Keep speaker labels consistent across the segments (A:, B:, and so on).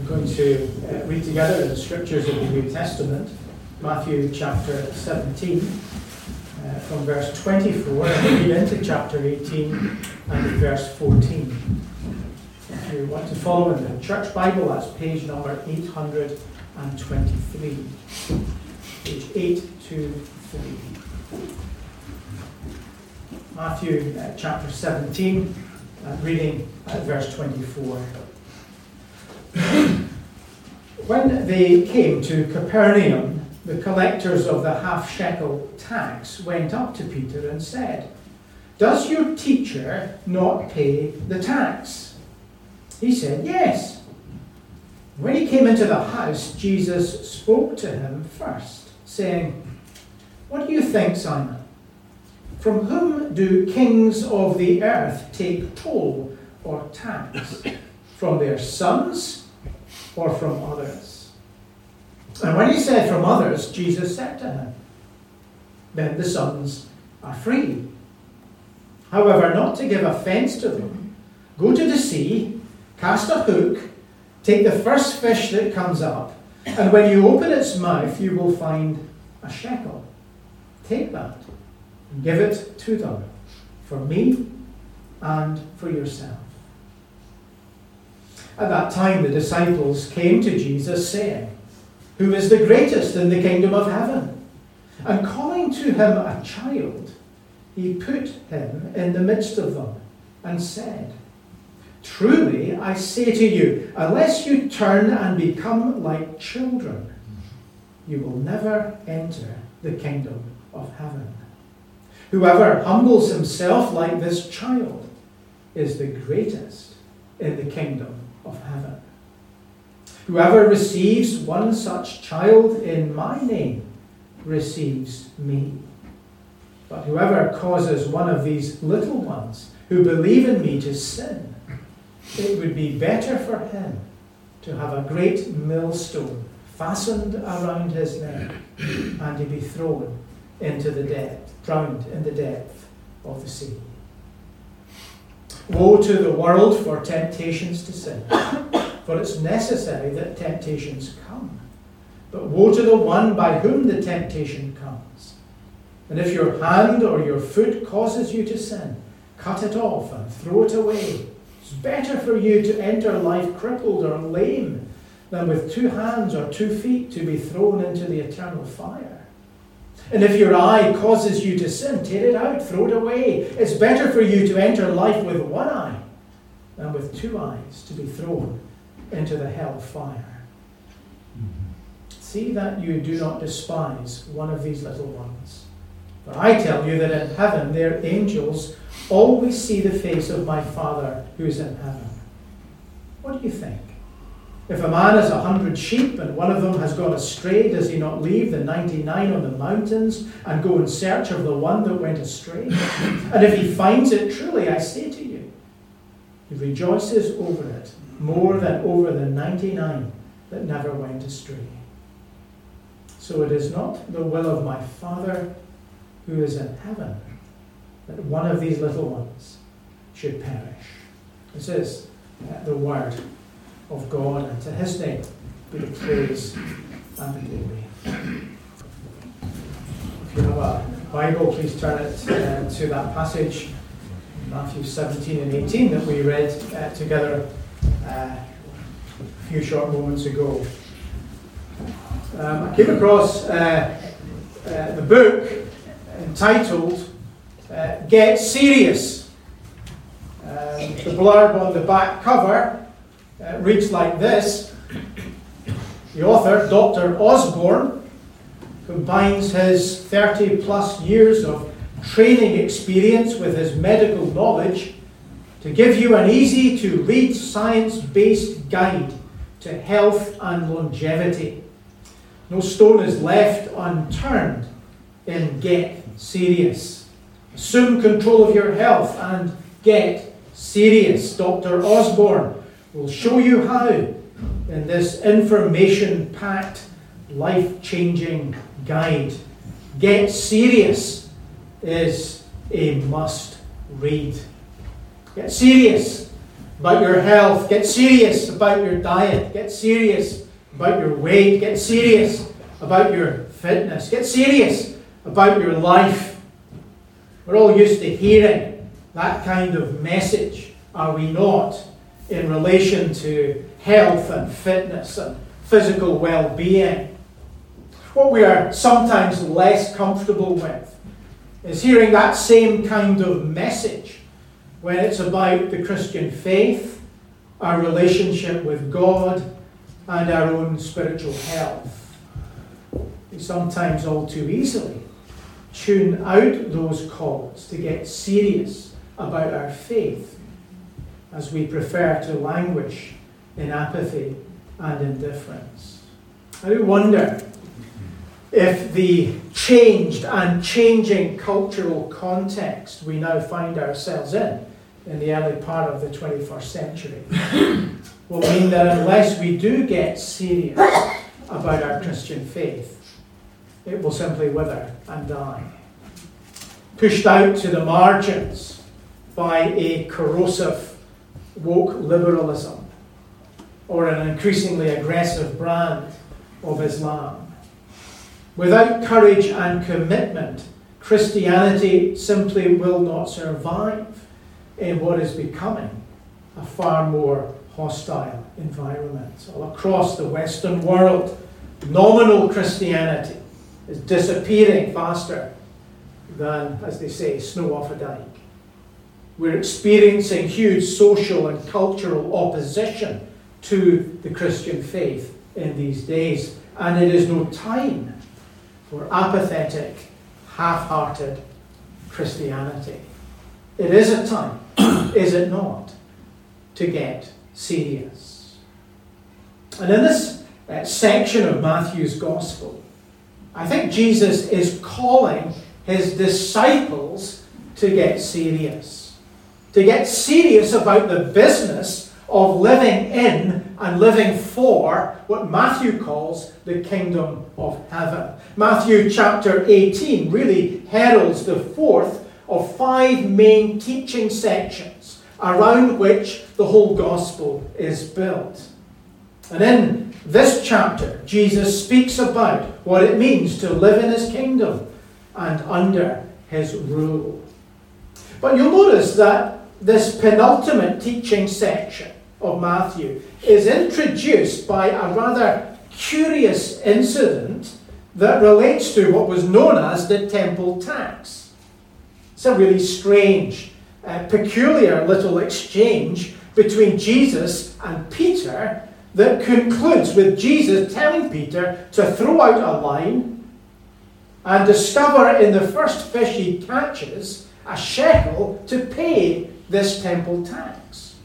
A: I'm going to read together the scriptures of the New Testament, Matthew chapter 17, from verse 24, and read into chapter 18 and verse 14. If you want to follow in the Church Bible, that's page number 823. Page 823. Matthew chapter 17, reading at verse 24. When they came to Capernaum, the collectors of the half-shekel tax went up to Peter and said, "Does your teacher not pay the tax?" He said, "Yes." When he came into the house, Jesus spoke to him first, saying, "What do you think, Simon? From whom do kings of the earth take toll or tax? From their sons or from others?" And when he said from others, Jesus said to him, "Then the sons are free. However, not to give offense to them, go to the sea, cast a hook, take the first fish that comes up, and when you open its mouth, you will find a shekel. Take that and give it to them, for me and for yourself." At that time, the disciples came to Jesus, saying, "Who is the greatest in the kingdom of heaven?" And calling to him a child, he put him in the midst of them and said, "Truly I say to you, unless you turn and become like children, you will never enter the kingdom of heaven. Whoever humbles himself like this child is the greatest in the kingdom of heaven. Whoever receives one such child in my name receives me. But whoever causes one of these little ones who believe in me to sin, it would be better for him to have a great millstone fastened around his neck and to be thrown into the depth, drowned in the depth of the sea. Woe to the world for temptations to sin, for it's necessary that temptations come. But woe to the one by whom the temptation comes. And if your hand or your foot causes you to sin, cut it off and throw it away. It's better for you to enter life crippled or lame than with 2 hands or 2 feet to be thrown into the eternal fire. And if your eye causes you to sin, tear it out, throw it away. It's better for you to enter life with 1 eye than with 2 eyes to be thrown into the hell of fire. See that you do not despise one of these little ones. For I tell you that in heaven their angels always see the face of my Father who is in heaven. What do you think? If a man has 100 sheep and one of them has gone astray, does he not leave the 99 on the mountains and go in search of the one that went astray? And if he finds it, truly I say to you, he rejoices over it more than over the 99 that never went astray. So it is not the will of my Father who is in heaven that one of these little ones should perish." This is the word of God, and to his name be the praise and the glory. If you have a Bible, please turn it to that passage, Matthew 17 and 18, that we read together a few short moments ago. I came across the book entitled Get Serious. The blurb on the back cover reads like this. The author, Dr. Osborne, combines his 30 plus years of training experience with his medical knowledge to give you an easy to read science-based guide to health and longevity. No stone is left unturned in Get Serious. Assume control of your health and get serious. Dr. Osborne will show you how in this information-packed, life-changing guide. Get Serious is a must read. Get Serious about your health. Get serious about your diet. Get serious about your weight. Get serious about your fitness. Get serious about your life. We're all used to hearing that kind of message, are we not, in relation to health and fitness and physical well-being. What we are sometimes less comfortable with is hearing that same kind of message when it's about the Christian faith, our relationship with God, and our own spiritual health. We sometimes all too easily tune out those calls to get serious about our faith, as we prefer to languish in apathy and indifference. I do wonder if the changed and changing cultural context we now find ourselves in the early part of the 21st century will mean that unless we do get serious about our Christian faith, it will simply wither and die. Pushed out to the margins by a corrosive woke liberalism or an increasingly aggressive brand of Islam. Without courage and commitment, Christianity simply will not survive in what is becoming a far more hostile environment. All across the Western world, nominal Christianity is disappearing faster than, as they say, snow off a dike. We're experiencing huge social and cultural opposition to the Christian faith in these days, and it is no time for apathetic, half-hearted Christianity. It is a time, is it not, to get serious. And in this section of Matthew's Gospel, I think Jesus is calling his disciples to get serious. To get serious about the business of living in and living for what Matthew calls the kingdom of heaven. Matthew chapter 18 really heralds the fourth of 5 main teaching sections around which the whole gospel is built. And in this chapter, Jesus speaks about what it means to live in his kingdom and under his rule. But you'll notice that this penultimate teaching section of Matthew is introduced by a rather curious incident that relates to what was known as the temple tax. It's a really strange, peculiar little exchange between Jesus and Peter that concludes with Jesus telling Peter to throw out a line and discover in the first fish he catches a shekel to pay this temple tax.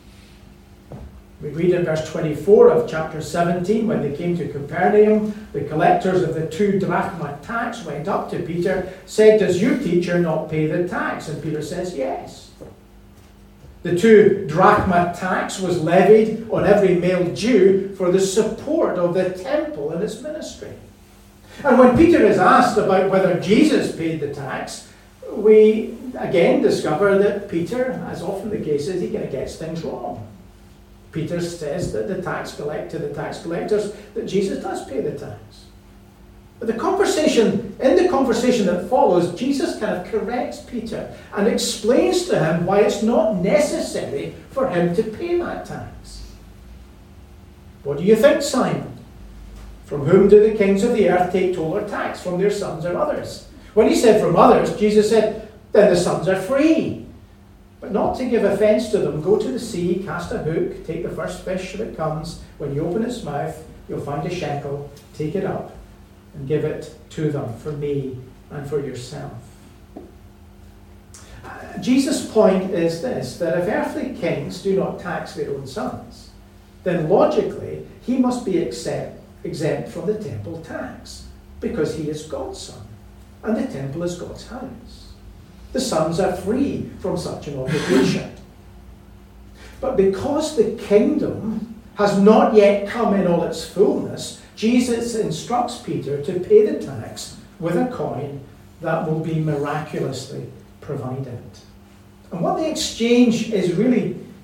A: We read in verse 24 of chapter 17, when they came to Capernaum, the collectors of the 2 drachma tax went up to Peter, said, "Does your teacher not pay the tax?" And Peter says, "Yes." The 2 drachma tax was levied on every male Jew for the support of the temple and its ministry. And when Peter is asked about whether Jesus paid the tax, we again discover that Peter, as often the case is, he kind of gets things wrong. Peter says that the tax collectors that Jesus does pay the tax. But in the conversation that follows, Jesus kind of corrects Peter and explains to him why it's not necessary for him to pay that tax. "What do you think, Simon? From whom do the kings of the earth take toll or tax? From their sons or others?" When he said from others, Jesus said, "Then the sons are free. But not to give offense to them, go to the sea, cast a hook, take the first fish that comes. When you open its mouth, you'll find a shekel. Take it up and give it to them for me and for yourself." Jesus' point is this, that if earthly kings do not tax their own sons, then logically he must be exempt from the temple tax, because he is God's son, and the temple is God's house. The sons are free from such an obligation. But because the kingdom has not yet come in all its fullness, Jesus instructs Peter to pay the tax with a coin that will be miraculously provided. And what the exchange is really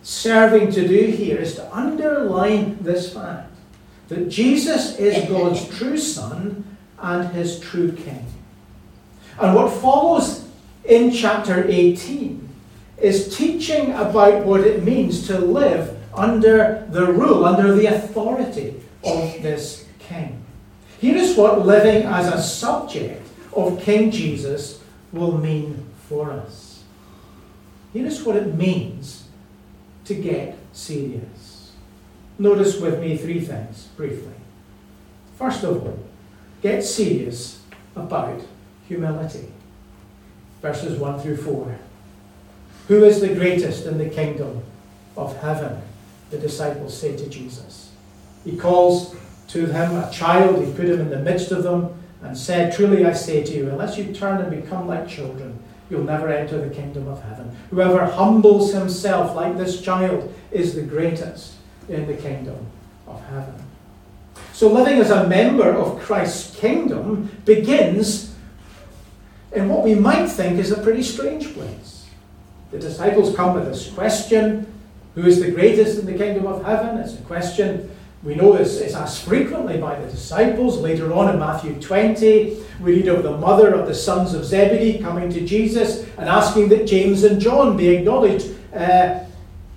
A: serving to do here is to underline this fact that Jesus is God's true Son and his true King. And what follows in chapter 18 is teaching about what it means to live under the rule, under the authority of this King. Here is what living as a subject of King Jesus will mean for us. Here is what it means to get serious. Notice with me three things, briefly. First of all, get serious about humility. Verses 1 through 4. Who is the greatest in the kingdom of heaven? The disciples say to Jesus. He calls to him a child, he put him in the midst of them, and said, truly I say to you, unless you turn and become like children, you'll never enter the kingdom of heaven. Whoever humbles himself like this child is the greatest in the kingdom of heaven. So living as a member of Christ's kingdom begins in what we might think is a pretty strange place. The disciples come with this question, who is the greatest in the kingdom of heaven? It's a question we know is asked frequently by the disciples. Later on in Matthew 20, we read of the mother of the sons of Zebedee coming to Jesus and asking that James and John be acknowledged as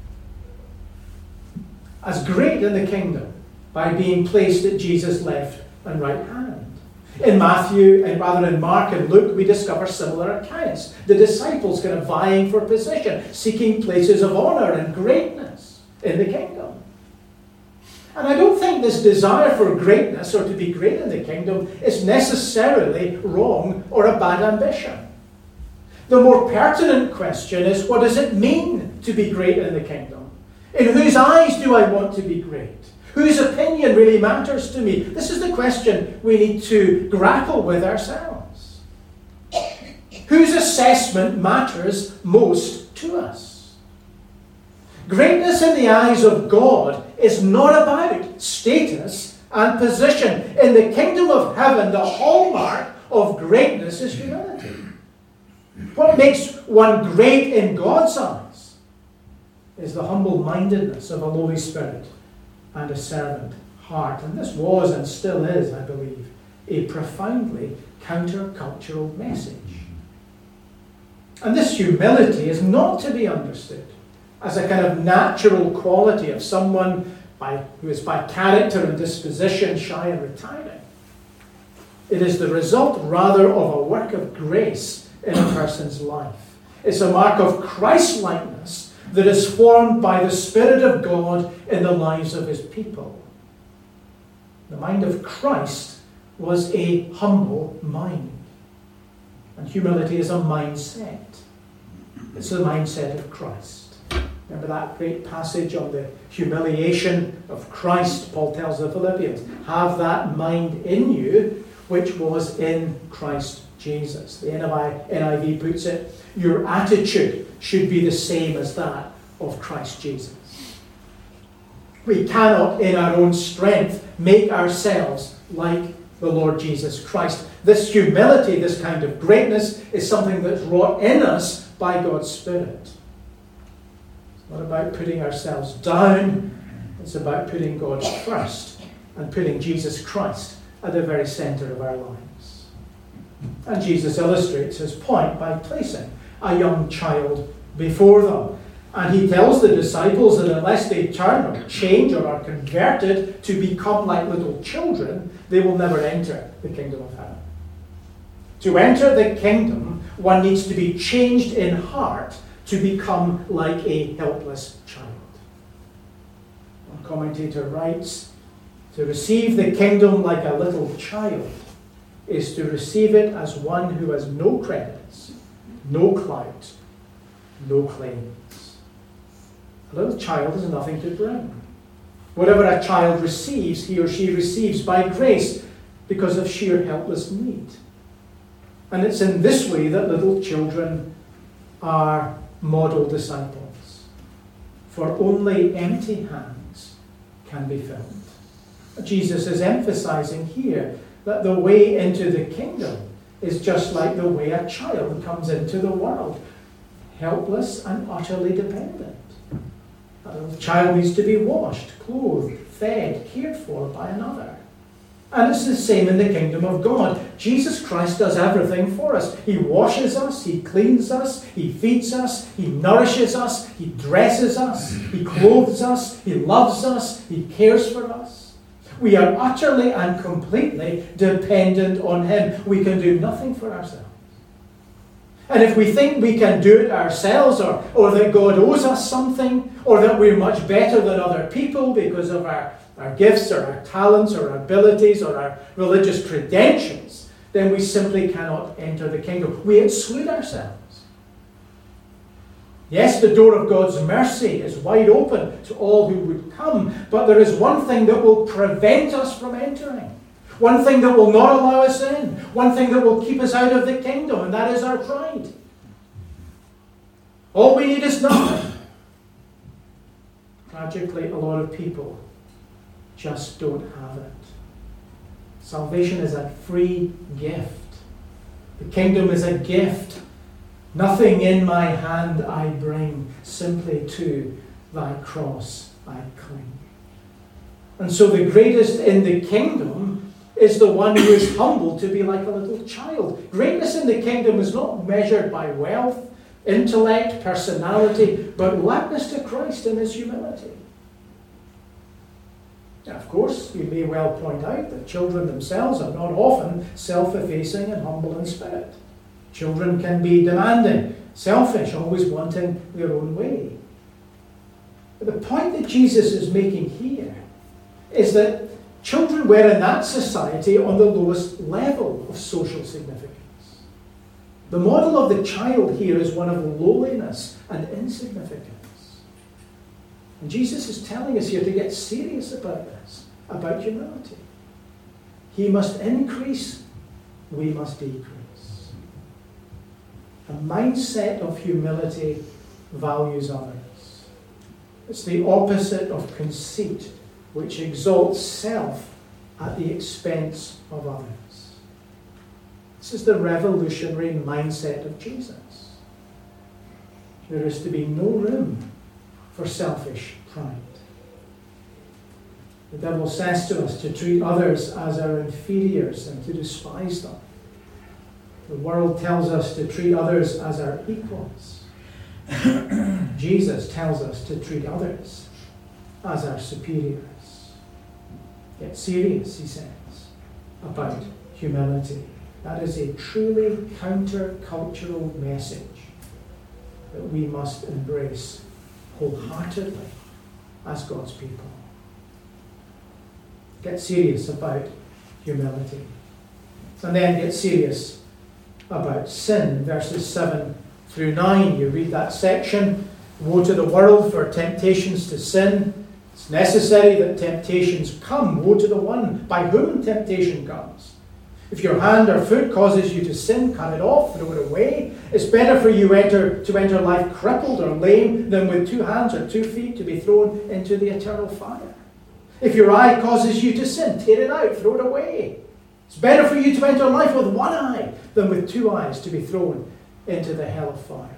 A: great in the kingdom by being placed at Jesus' left and right hand. In Mark and Luke, we discover similar accounts. The disciples kind of vying for position, seeking places of honour and greatness in the kingdom. And I don't think this desire for greatness or to be great in the kingdom is necessarily wrong or a bad ambition. The more pertinent question is, what does it mean to be great in the kingdom? In whose eyes do I want to be great? Whose opinion really matters to me? This is the question we need to grapple with ourselves. Whose assessment matters most to us? Greatness in the eyes of God is not about status and position. In the kingdom of heaven, the hallmark of greatness is humility. What makes one great in God's eyes is the humble-mindedness of a lowly spirit and a servant heart. And this was and still is, I believe, a profoundly countercultural message. And this humility is not to be understood as a kind of natural quality of someone who is by character and disposition shy and retiring. It is the result rather of a work of grace in a person's life. It's a mark of Christ-likeness that is formed by the Spirit of God in the lives of his people. The mind of Christ was a humble mind. And humility is a mindset. It's the mindset of Christ. Remember that great passage on the humiliation of Christ? Paul tells the Philippians, have that mind in you, which was in Christ Jesus. The NIV puts it, your attitude should be the same as that of Christ Jesus. We cannot, in our own strength, make ourselves like the Lord Jesus Christ. This humility, this kind of greatness, is something that's wrought in us by God's Spirit. It's not about putting ourselves down. It's about putting God first and putting Jesus Christ at the very centre of our lives. And Jesus illustrates his point by placing a young child before them. And he tells the disciples that unless they turn or change or are converted to become like little children, they will never enter the kingdom of heaven. To enter the kingdom, one needs to be changed in heart to become like a helpless child. One commentator writes, to receive the kingdom like a little child is to receive it as one who has no credits, no clout, no claims. A little child has nothing to bring. Whatever a child receives, he or she receives by grace because of sheer helpless need. And it's in this way that little children are model disciples. For only empty hands can be filled. Jesus is emphasizing here that the way into the kingdom is just like the way a child comes into the world, helpless and utterly dependent. A little child needs to be washed, clothed, fed, cared for by another. And it's the same in the kingdom of God. Jesus Christ does everything for us. He washes us, He cleans us, He feeds us, He nourishes us, He dresses us, He clothes us, He loves us, He cares for us. We are utterly and completely dependent on Him. We can do nothing for ourselves. And if we think we can do it ourselves, or that God owes us something, or that we're much better than other people because of our gifts or our talents or our abilities or our religious credentials, then we simply cannot enter the kingdom. We exclude ourselves. Yes, the door of God's mercy is wide open to all who would come, but there is one thing that will prevent us from entering. One thing that will not allow us in. One thing that will keep us out of the kingdom, and that is our pride. All we need is nothing. Tragically, a lot of people just don't have it. Salvation is a free gift. The kingdom is a gift. Nothing in my hand I bring, simply to thy cross I cling. And so the greatest in the kingdom is the one who is humble to be like a little child. Greatness in the kingdom is not measured by wealth, intellect, personality, but likeness to Christ in His humility. Now, of course, you may well point out that children themselves are not often self-effacing and humble in spirit. Children can be demanding, selfish, always wanting their own way. But the point that Jesus is making here is that children were in that society on the lowest level of social significance. The model of the child here is one of lowliness and insignificance. And Jesus is telling us here to get serious about this, about humility. He must increase, we must decrease. A mindset of humility values others. It's the opposite of conceit, which exalts self at the expense of others. This is the revolutionary mindset of Jesus. There is to be no room for selfish pride. The devil says to us to treat others as our inferiors and to despise them. The world tells us to treat others as our equals. Jesus tells us to treat others as our superiors. Get serious, he says, about humility. That is a truly counter-cultural message that we must embrace wholeheartedly as God's people. Get serious about humility. And then get serious about sin. Verses 7 through 9, you read that section. Woe to the world for temptations to sin. It's necessary that temptations come. Woe to the one by whom temptation comes. If your hand or foot causes you to sin, cut it off, throw it away. It's better for you to enter life crippled or lame than with 2 hands or 2 feet to be thrown into the eternal fire. If your eye causes you to sin, tear it out, throw it away. It's better for you to enter life with 1 eye than with 2 eyes to be thrown into the hell of fire.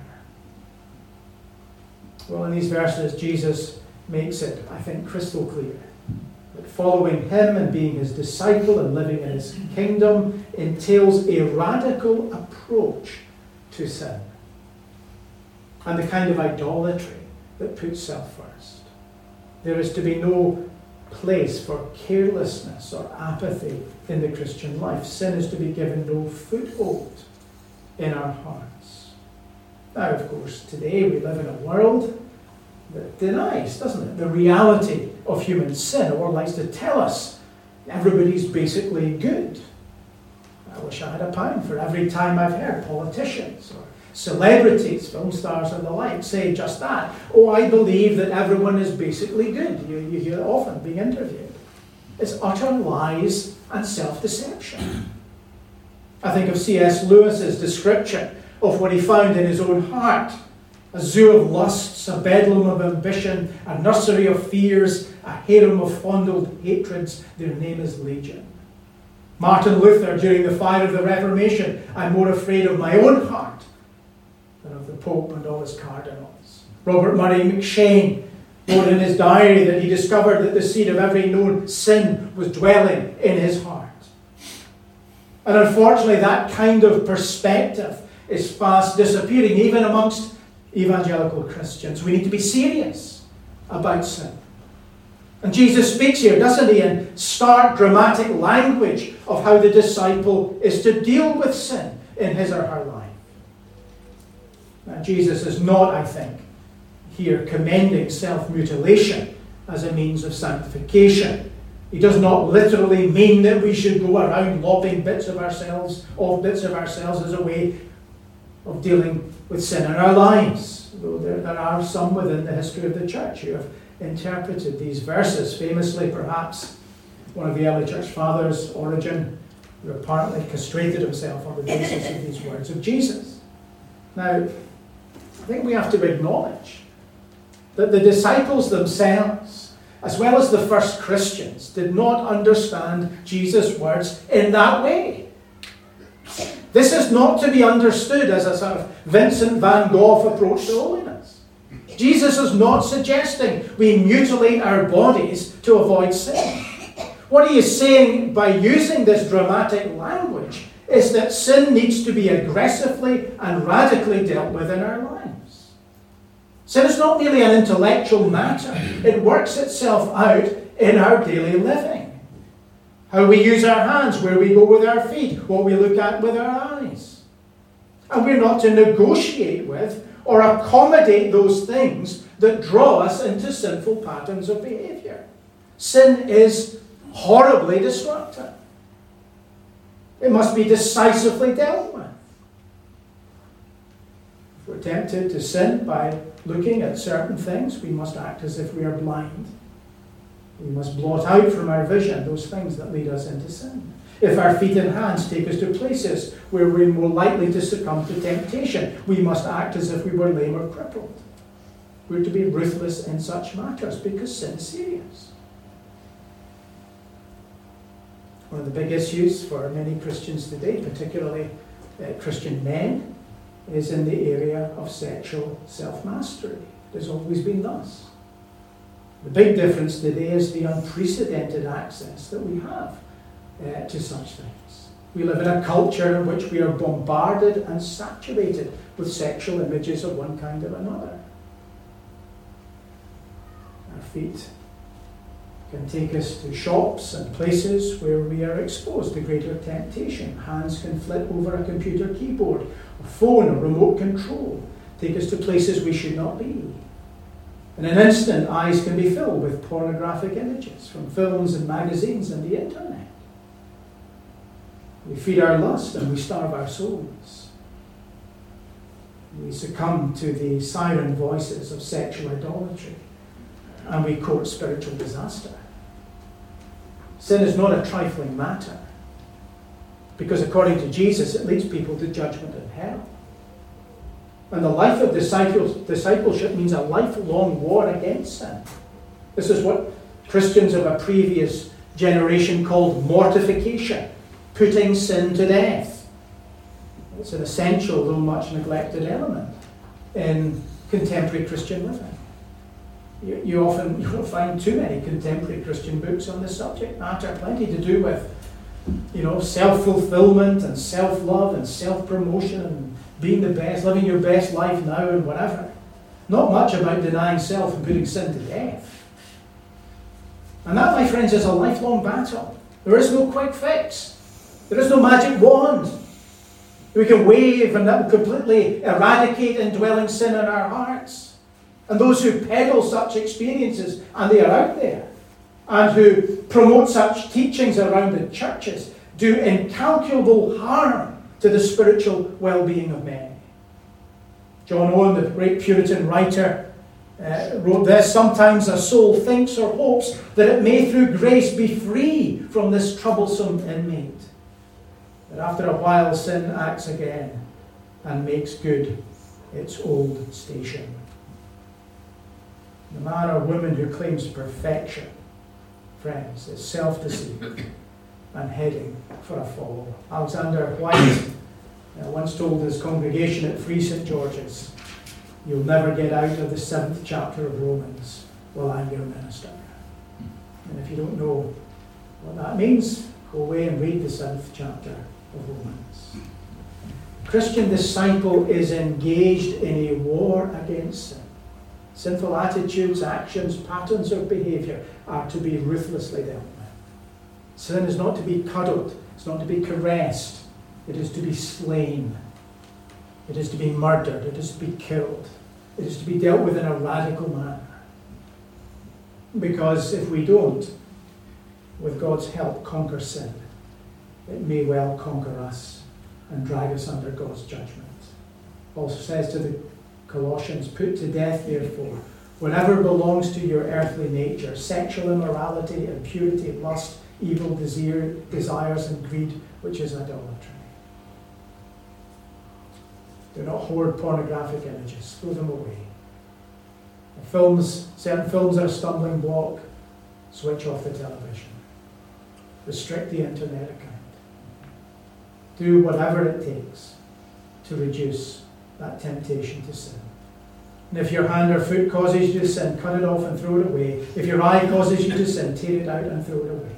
A: Well, in these verses, Jesus makes it, I think, crystal clear that following him and being his disciple and living in his kingdom entails a radical approach to sin and the kind of idolatry that puts self first. There is to be no place for carelessness or apathy in the Christian life. Sin is to be given no foothold in our hearts. Now, of course, today we live in a world that denies, doesn't it, the reality of human sin, or likes to tell us everybody's basically good. I wish I had £1 for every time I've heard politicians or celebrities, film stars and the like say just that. Oh, I believe that everyone is basically good. You hear it often being interviewed. It's utter lies and self-deception. I think of C.S. Lewis's description of what he found in his own heart. A zoo of lusts, a bedlam of ambition, a nursery of fears, a harem of fondled hatreds. Their name is Legion. Martin Luther, during the fire of the Reformation, I'm more afraid of my own heart than of the Pope and all his cardinals. Robert Murray McShane, wrote in his diary that he discovered that the seed of every known sin was dwelling in his heart. And unfortunately, that kind of perspective is fast disappearing, even amongst evangelical Christians. We need to be serious about sin. And Jesus speaks here, doesn't he, in stark, dramatic language of how the disciple is to deal with sin in his or her life. Now, Jesus is not, I think, here commending self-mutilation as a means of sanctification. He does not literally mean that we should go around lopping bits of ourselves as a way of dealing with sin in our lives. Though there are some within the history of the church who have interpreted these verses. Famously, perhaps, one of the early church fathers, Origen, who apparently castrated himself on the basis of these words of Jesus. Now, I think we have to acknowledge that the disciples themselves, as well as the first Christians, did not understand Jesus' words in that way. This is not to be understood as a sort of Vincent van Gogh approach to holiness. Jesus is not suggesting we mutilate our bodies to avoid sin. What he is saying by using this dramatic language is that sin needs to be aggressively and radically dealt with in our lives. Sin is not merely an intellectual matter. It works itself out in our daily living. How we use our hands, where we go with our feet, what we look at with our eyes. And we're not to negotiate with or accommodate those things that draw us into sinful patterns of behavior. Sin is horribly destructive. It must be decisively dealt with. If we're tempted to sin by looking at certain things, we must act as if we are blind. We must blot out from our vision those things that lead us into sin. If our feet and hands take us to places where we're more likely to succumb to temptation, we must act as if we were lame or crippled. We're to be ruthless in such matters because sin is serious. One of the big issues for many Christians today, particularly Christian men, is in the area of sexual self-mastery. It has always been thus. The big difference today is the unprecedented access that we have to such things. We live in a culture in which we are bombarded and saturated with sexual images of one kind or another. Our feet can take us to shops and places where we are exposed to greater temptation. Hands can flit over a computer keyboard, a phone, or remote control, take us to places we should not be. In an instant, eyes can be filled with pornographic images from films and magazines and the internet. We feed our lust and we starve our souls. We succumb to the siren voices of sexual idolatry and we court spiritual disaster. Sin is not a trifling matter because according to Jesus, it leads people to judgment and hell. And the life of discipleship means a lifelong war against sin. This is what Christians of a previous generation called mortification, putting sin to death. It's an essential, though much neglected element in contemporary Christian living. You won't find too many contemporary Christian books on this subject matter. Plenty to do with, self-fulfillment and self-love and self-promotion and being the best, living your best life now and whatever. Not much about denying self and putting sin to death. And that, my friends, is a lifelong battle. There is no quick fix. There is no magic wand we can wave and that will completely eradicate indwelling sin in our hearts. And those who peddle such experiences, and they are out there, and who promote such teachings around the churches, do incalculable harm to the spiritual well-being of many. John Owen, the great Puritan writer, wrote this: sometimes a soul thinks or hopes that it may through grace be free from this troublesome inmate. But after a while sin acts again and makes good its old station. The man or woman who claims perfection, friends, is self-deceived and heading for a fall. Alexander White once told his congregation at Free St. George's, "You'll never get out of the 7th chapter of Romans well, I'm your minister. And if you don't know what that means, go away and read the 7th chapter of Romans. Christian disciple is engaged in a war against sin. Sinful attitudes, actions, patterns of behaviour are to be ruthlessly dealt with. Sin is not to be cuddled, it's not to be caressed, it is to be slain. It is to be murdered, it is to be killed. It is to be dealt with in a radical manner. Because if we don't, with God's help, conquer sin, it may well conquer us and drag us under God's judgment. Paul says to the Colossians, put to death, therefore, whatever belongs to your earthly nature, sexual immorality, impurity, lust, evil desires, and greed, which is idolatry. Do not hoard pornographic images. Throw them away. Certain films are a stumbling block. Switch off the television. Restrict the internet account. Do whatever it takes to reduce that temptation to sin. And if your hand or foot causes you to sin, cut it off and throw it away. If your eye causes you to sin, tear it out and throw it away.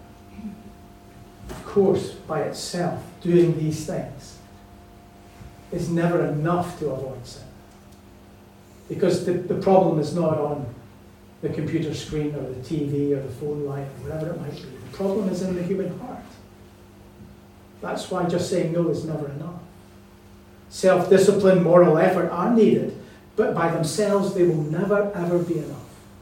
A: Of course, by itself, doing these things is never enough to avoid sin. Because the problem is not on the computer screen or the TV or the phone line or whatever it might be. The problem is in the human heart. That's why just saying no is never enough. Self-discipline, moral effort are needed, but by themselves they will never ever be enough.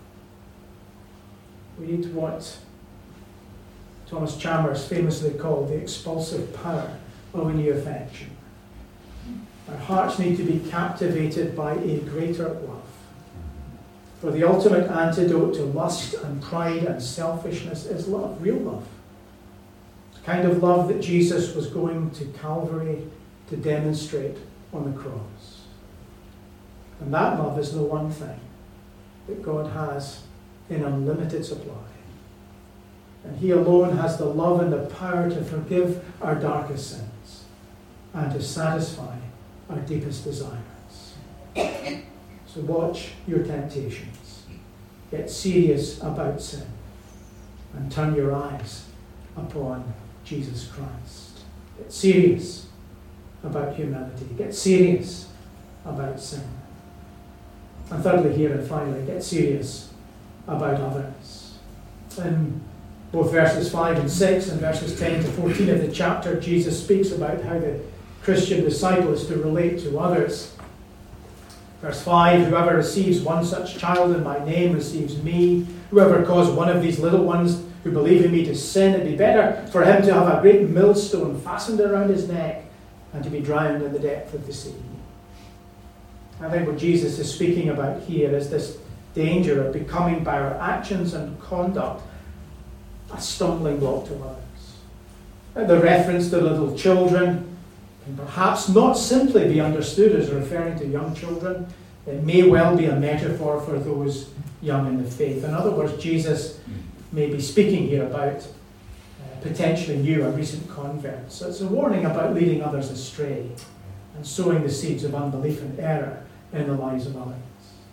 A: We need what Thomas Chalmers famously called the expulsive power of a new affection. Our hearts need to be captivated by a greater love. For the ultimate antidote to lust and pride and selfishness is love, real love. The kind of love that Jesus was going to Calvary to demonstrate on the cross. And that love is the one thing that God has in unlimited supply. And He alone has the love and the power to forgive our darkest sins and to satisfy our deepest desires. So watch your temptations. Get serious about sin and turn your eyes upon Jesus Christ. Get serious about humility. Get serious about sin. And thirdly here and finally, get serious about others. In both verses 5 and 6 and verses 10 to 14 of the chapter, Jesus speaks about how the Christian disciple is to relate to others. Verse 5, whoever receives one such child in my name receives me. Whoever caused one of these little ones who believe in me to sin, it'd be better for him to have a great millstone fastened around his neck and to be drowned in the depth of the sea. I think what Jesus is speaking about here is this danger of becoming by our actions and conduct a stumbling block to others. The reference to little children can perhaps not simply be understood as referring to young children. It may well be a metaphor for those young in the faith. In other words, Jesus may be speaking here about potentially new or recent converts. So it's a warning about leading others astray and sowing the seeds of unbelief and error in the lives of others.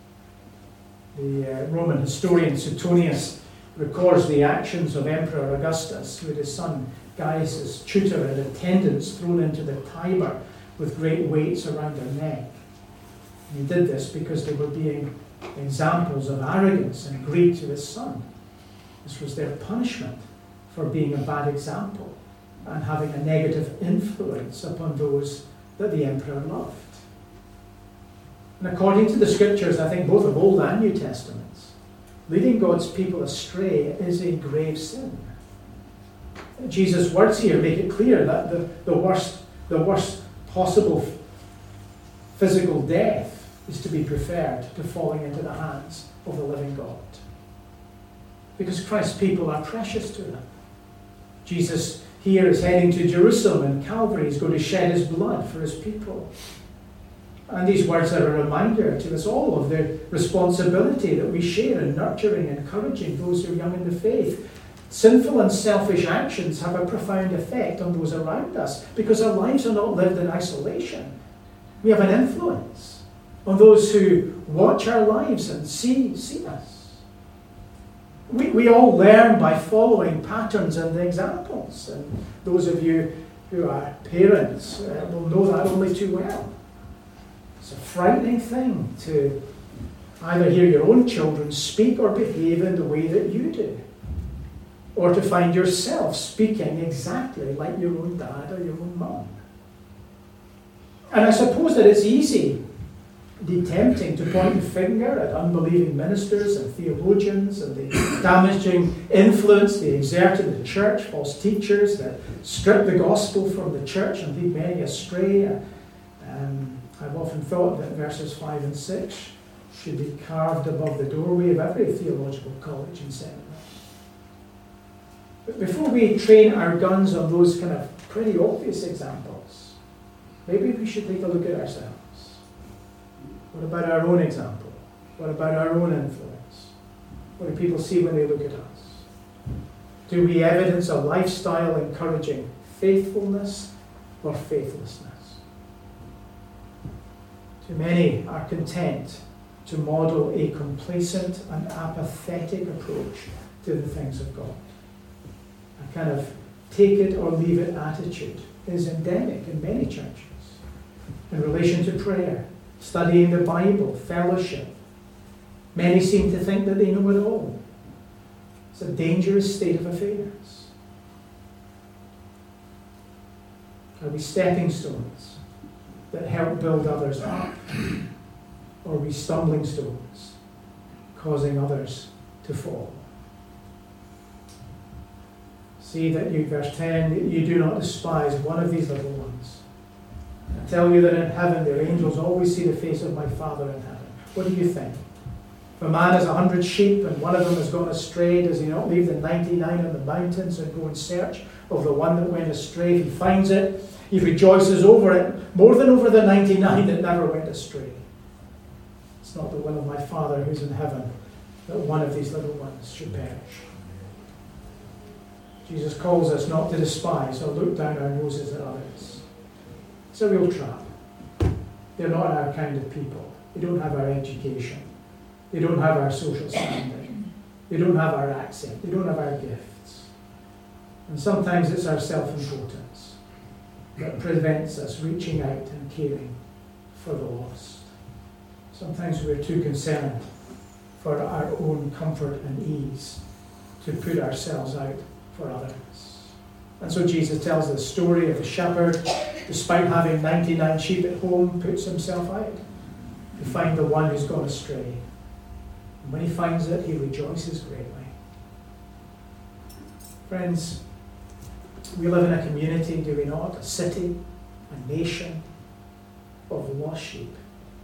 A: The Roman historian Suetonius records the actions of Emperor Augustus, who had his son Gaius' tutor and attendants thrown into the Tiber with great weights around their neck. And he did this because they were being examples of arrogance and greed to his son. This was their punishment for being a bad example and having a negative influence upon those that the emperor loved. And according to the scriptures, I think both of Old and New Testaments, leading God's people astray is a grave sin. Jesus' words here make it clear that the worst possible physical death is to be preferred to falling into the hands of the living God. Because Christ's people are precious to him. Jesus here is heading to Jerusalem, and Calvary is going to shed his blood for his people. And these words are a reminder to us all of the responsibility that we share in nurturing and encouraging those who are young in the faith. Sinful and selfish actions have a profound effect on those around us because our lives are not lived in isolation. We have an influence on those who watch our lives and see us. We all learn by following patterns and examples. And those of you who are parents will know that only too well. It's a frightening thing to either hear your own children speak or behave in the way that you do, or to find yourself speaking exactly like your own dad or your own mum. And I suppose that it's easy, indeed tempting, to point the finger at unbelieving ministers and theologians and the damaging influence they exert in the church, false teachers that strip the gospel from the church and lead many astray. I've often thought that verses 5 and 6 should be carved above the doorway of every theological college and seminary. But before we train our guns on those kind of pretty obvious examples, maybe we should take a look at ourselves. What about our own example? What about our own influence? What do people see when they look at us? Do we evidence a lifestyle encouraging faithfulness or faithlessness? Too many are content to model a complacent and apathetic approach to the things of God. A kind of take it or leave it attitude is endemic in many churches in relation to prayer, studying the Bible, fellowship. Many seem to think that they know it all. It's a dangerous state of affairs. Are we stepping stones that help build others up? Or are we stumbling stones causing others to fall? See that you, verse 10, you do not despise one of these little ones. I tell you that in heaven their angels always see the face of my Father in heaven. What do you think? If a man has 100 sheep and one of them has gone astray, does he not leave the 99 on the mountains and go in search of the one that went astray? If he finds it, he rejoices over it more than over the 99 that never went astray. It's not the will of my Father who's in heaven that one of these little ones should perish. Jesus calls us not to despise or look down our noses at others. It's a real trap. They're not our kind of people. They don't have our education. They don't have our social standing. They don't have our accent. They don't have our gifts. And sometimes it's our self-importance that prevents us reaching out and caring for the lost. Sometimes we're too concerned for our own comfort and ease to put ourselves out for others. And so Jesus tells the story of a shepherd, despite having 99 sheep at home, puts himself out to find the one who's gone astray. And when he finds it, he rejoices greatly. Friends, we live in a community, do we not? A city, a nation of lost sheep.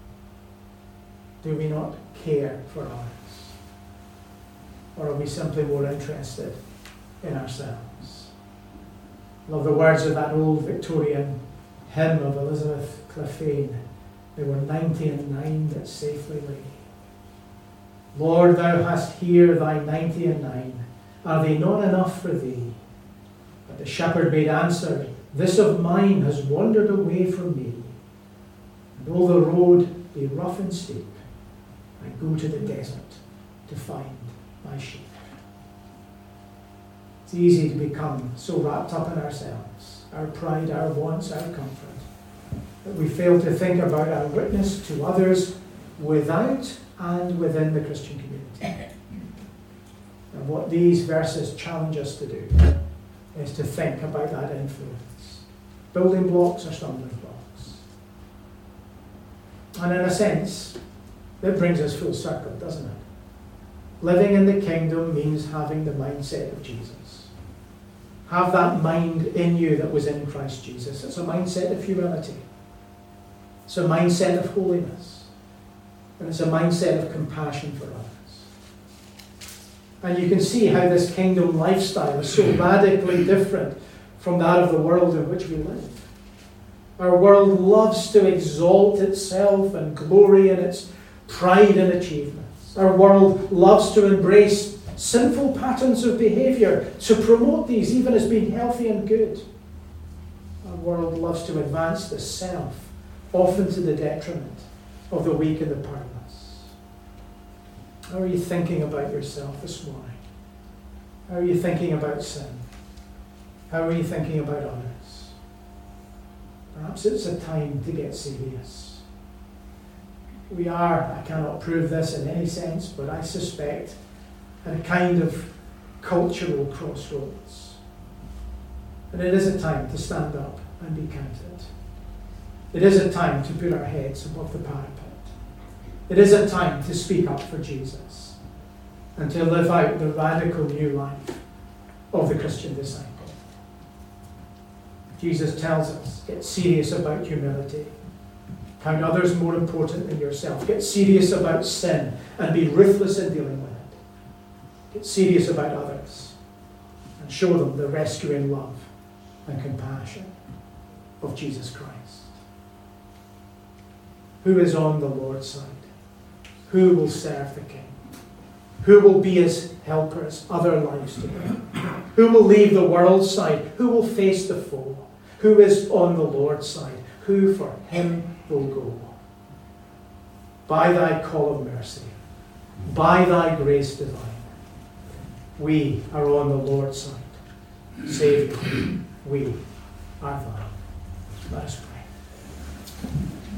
A: Do we not care for others? Or are we simply more interested in ourselves? I love the words of that old Victorian hymn of Elizabeth Clephane. There were 99 that safely lay. Lord, thou hast here thy 99. Are they not enough for thee? But the shepherd made answer, this of mine has wandered away from me. And though the road be rough and steep, I go to the desert to find my sheep. It's easy to become so wrapped up in ourselves, our pride, our wants, our comfort, that we fail to think about our witness to others without and within the Christian community. And what these verses challenge us to do is to think about that influence. Building blocks or stumbling blocks. And in a sense, that brings us full circle, doesn't it? Living in the kingdom means having the mindset of Jesus. Have that mind in you that was in Christ Jesus. It's a mindset of humility. It's a mindset of holiness. And it's a mindset of compassion for others. And you can see how this kingdom lifestyle is so radically different from that of the world in which we live. Our world loves to exalt itself and glory in its pride and achievements. Our world loves to embrace sinful patterns of behavior, to promote these even as being healthy and good. Our world loves to advance the self, often to the detriment of the weak and the powerless. How are you thinking about yourself this morning? How are you thinking about sin? How are you thinking about others? Perhaps it's a time to get serious. We are, I cannot prove this in any sense, but I suspect, at a kind of cultural crossroads. And it is a time to stand up and be counted. It is a time to put our heads above the parapet. It is a time to speak up for Jesus and to live out the radical new life of the Christian disciple. Jesus tells us, get serious about humility. Count others more important than yourself. Get serious about sin and be ruthless in dealing with it. Get serious about others and show them the rescuing love and compassion of Jesus Christ. Who is on the Lord's side? Who will serve the King? Who will be his helpers, other lives to bring? Who will leave the world's side? Who will face the foe? Who is on the Lord's side? Who for him will go? By thy call of mercy, by thy grace divine, we are on the Lord's side. Saviour, we are thine. Let us pray.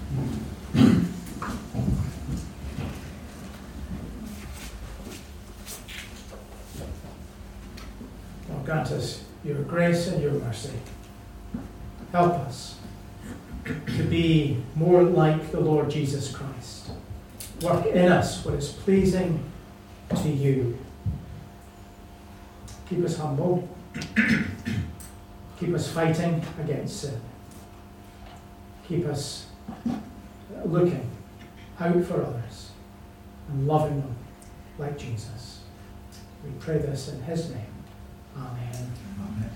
A: Lord, grant us your grace and your mercy. Help us to be more like the Lord Jesus Christ. Work in us what is pleasing to you. Keep us humble. Keep us fighting against sin. Keep us looking out for others and loving them like Jesus. We pray this in his name. Amen.
B: Amen.